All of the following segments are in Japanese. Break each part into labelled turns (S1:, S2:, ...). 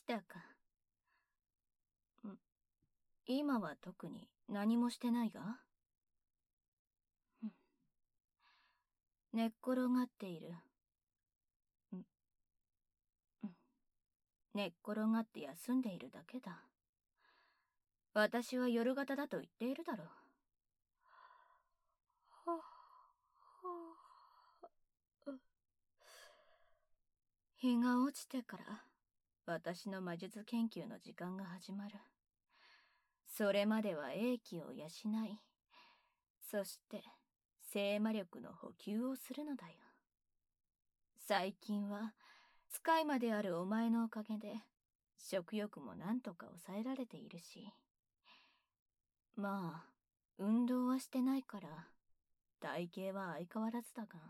S1: たか。今は特に何もしてないが。寝っ転がっている。寝っ転がって休んでいるだけだ。私は夜型だと言っているだろう。日が落ちてから私の魔術研究の時間が始まる。それまでは英気を養い、そして聖魔力の補給をするのだよ。最近は使い魔であるお前のおかげで食欲もなんとか抑えられているし、まあ運動はしてないから体型は相変わらずだが、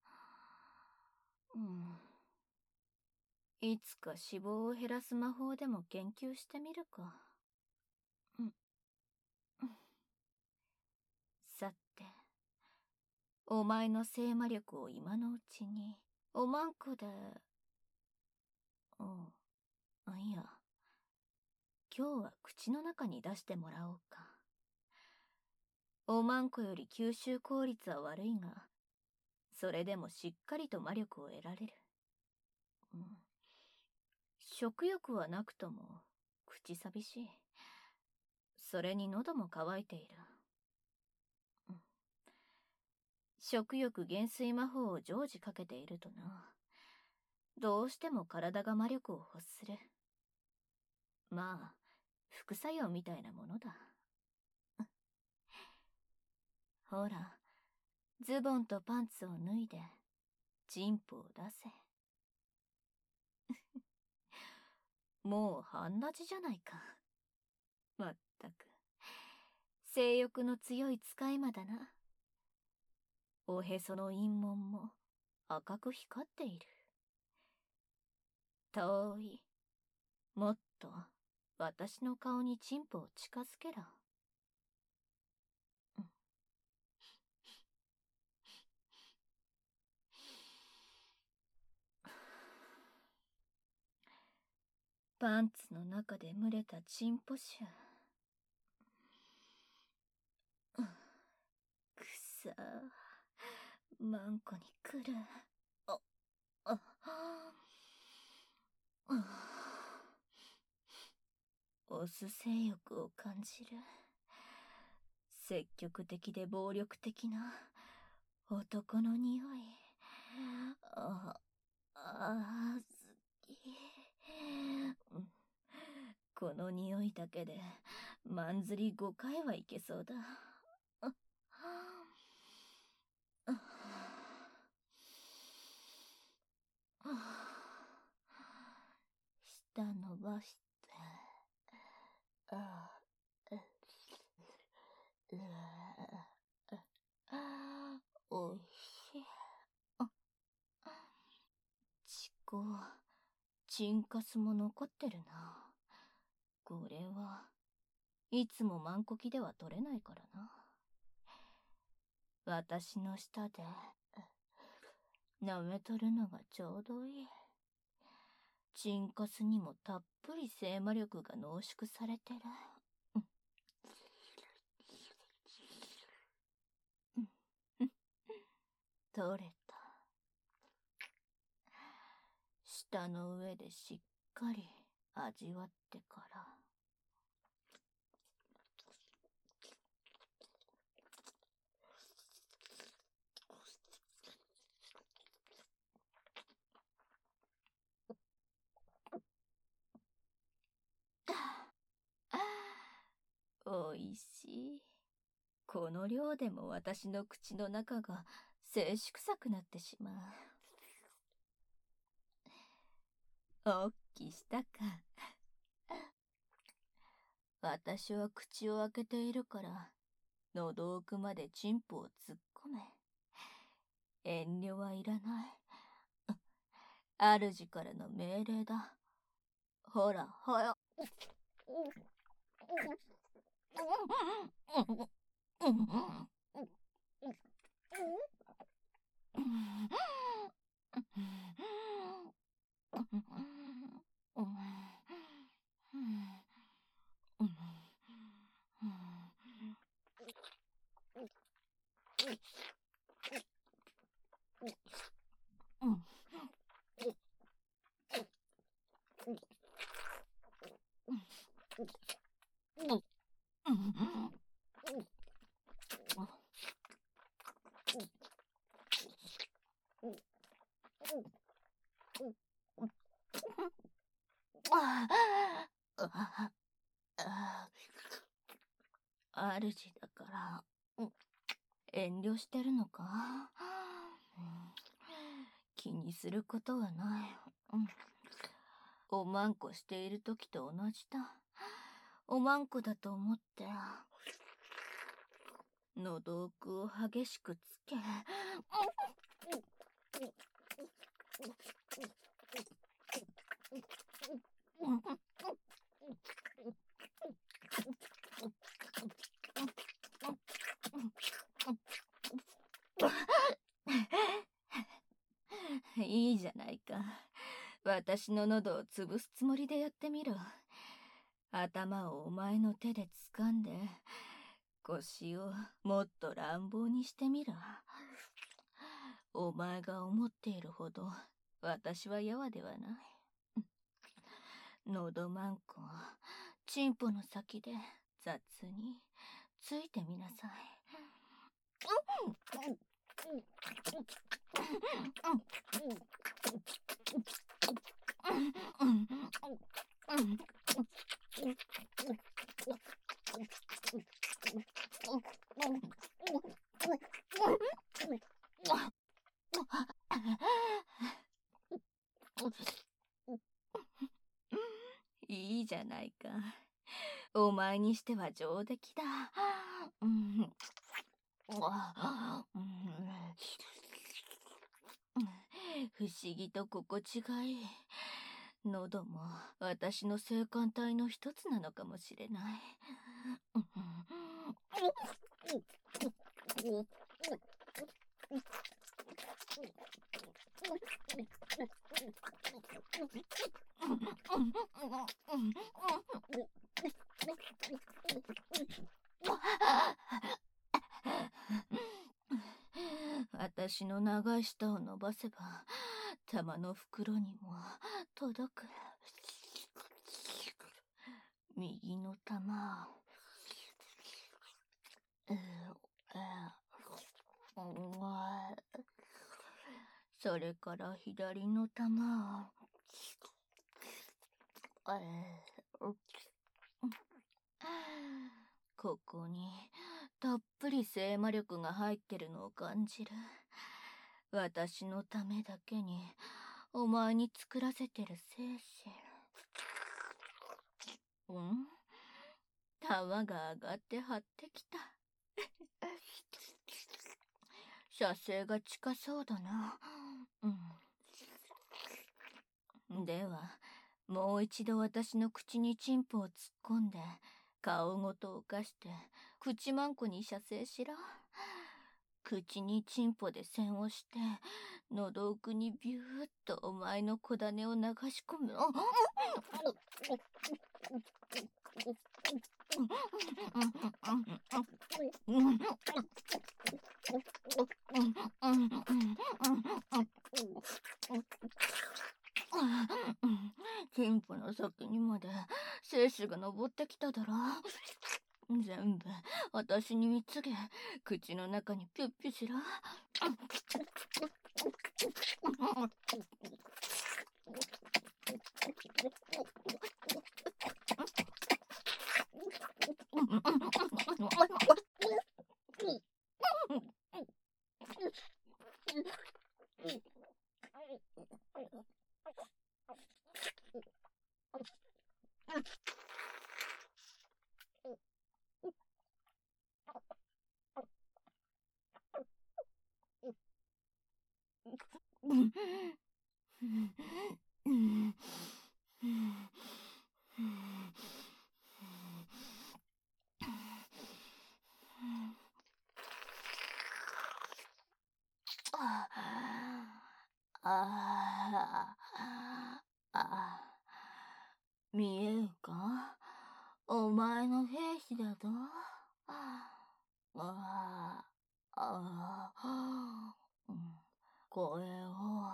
S1: いつか脂肪を減らす魔法でも研究してみるか。さて、お前の聖魔力を今のうちにおまんこで、いや、今日は口の中に出してもらおうか。おまんこより吸収効率は悪いが、それでもしっかりと魔力を得られる。食欲はなくとも口寂しい。それに喉も渇いている。食欲減衰魔法を常時かけているとな、どうしても体が魔力を欲する。まあ副作用みたいなものだ。ほら、ズボンとパンツを脱いでチンポを出せ。もう半立ちじゃないか。まったく性欲の強い使い魔だな。おへその陰紋も赤く光っている。遠い。もっと私の顔にチンポを近づけろ。パンツの中で蒸れたチンポ臭。くさー、マンコに来る。オス性欲を感じる。積極的で暴力的な男の匂い。好き。この匂いだけでマンズリ5回はいけそうだ。舌伸ばして。おいしい。チコ、チンカスも残ってるな。これはいつもマンコキでは取れないからな。私の舌で舐めとるのがちょうどいい。チンカスにもたっぷり聖魔力が濃縮されてる。取れた。舌の上でしっかり味わってから。おいしい。この量でも私の口の中が静粛臭くなってしまう。おっきしたか。私は口を開けているから喉奥までチンポを突っ込め。遠慮はいらない。主からの命令だ。ほらほら。 主だから遠慮してるのか？気にすることはない。おまんこしている時と同じだ。おまんこだと思って喉奥を激しくつけいいじゃないか。私の喉を潰すつもりでやってみろ。頭をお前の手で掴んで腰をもっと乱暴にしてみろ。お前が思っているほど私はやわではない。喉マンコ、チンポの先で雑についてみなさい。いいじゃないか。お前にしては上出来だ。不思議と心地がいい。喉も私の性感帯の一つなのかもしれない。私の長い舌を伸ばせば玉の袋にも届く。右の玉、それから左の玉、ここにたっぷり精魔力が入ってるのを感じる。私のためだけにお前に作らせてる精子。玉が上がって張ってきた。射精が近そうだな。ではもう一度私の口にチンポを突っ込んで顔ごと浮かして口まんこに射精しろ。口にチンポで線をして喉奥にビューッとお前の小種を流し込む。チンポの先にまで精子が登ってきただろ。全部私に貢げ、口の中にピュッピュしろ。見えるか？お前の兵士だぞ。これを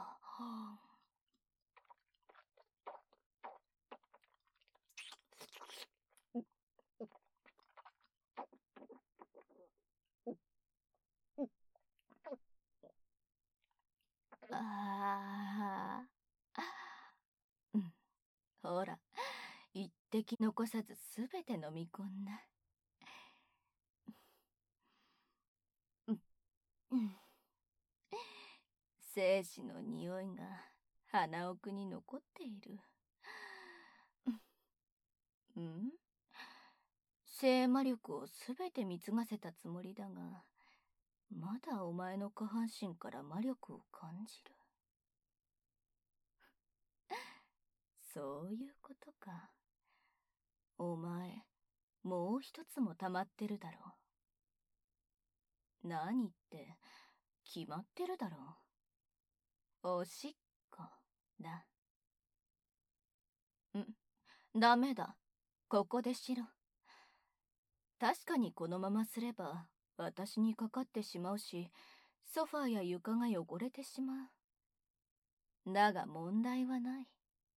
S1: ほら、一滴残さずすべて飲み込んだ。うん。精子の匂いが鼻奥に残っている。うん。聖魔力をすべて貢がせたつもりだが、まだお前の下半身から魔力を感じる。そういうことか。お前、もう一つも溜まってるだろう。何って、決まってるだろう。おしっこだ。ダメだ。ここでしろ。確かにこのまますれば私にかかってしまうし、ソファーや床が汚れてしまう。だが問題はない。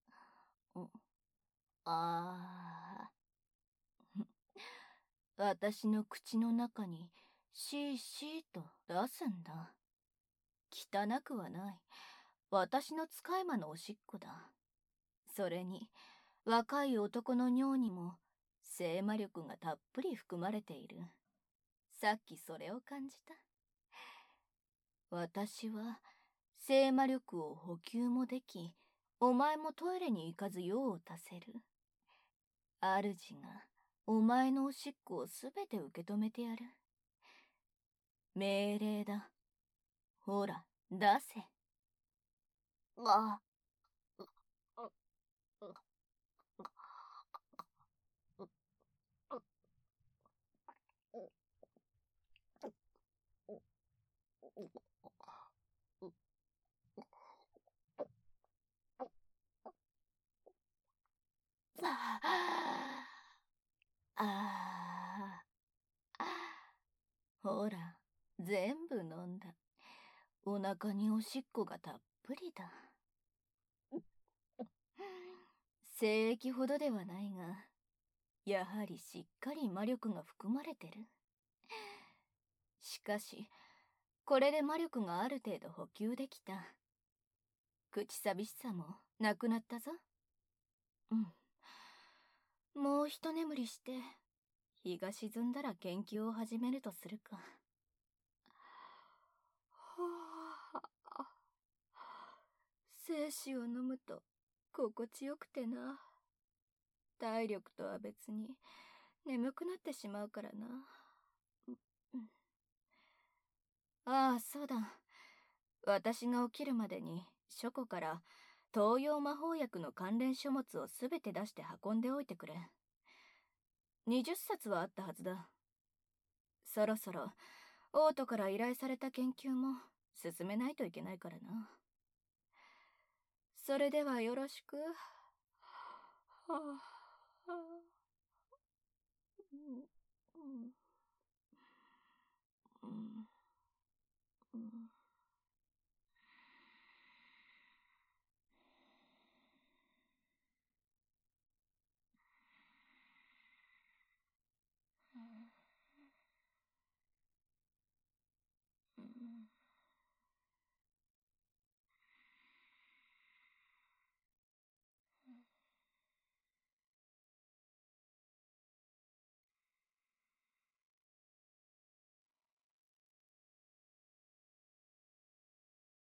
S1: あ私の口の中にシーシーと出すんだ。汚くはない。私の使い魔のおしっこだ。それに、若い男の尿にも聖魔力がたっぷり含まれている。さっきそれを感じた。私は聖魔力を補給もでき、お前もトイレに行かず用を足せる。主がお前のおしっこをすべて受け止めてやる。命令だ。ほら、出せ。あ、あほら、全部飲んだ。お腹におしっこがたっぷりだ。精液ほどではないが、やはりしっかり魔力が含まれてる。しかし、これで魔力がある程度補給できた。口寂しさもなくなったぞ。もう一眠りして、日が沈んだら研究を始めるとするか。精子を飲むと心地よくてな。体力とは別に眠くなってしまうからな。ああ、そうだ。私が起きるまでに書庫から東洋魔法薬の関連書物をすべて出して運んでおいてくれ。20冊はあったはずだ。そろそろ王都から依頼された研究も進めないといけないからな。それではよろしく。はあはあ、うんうんうん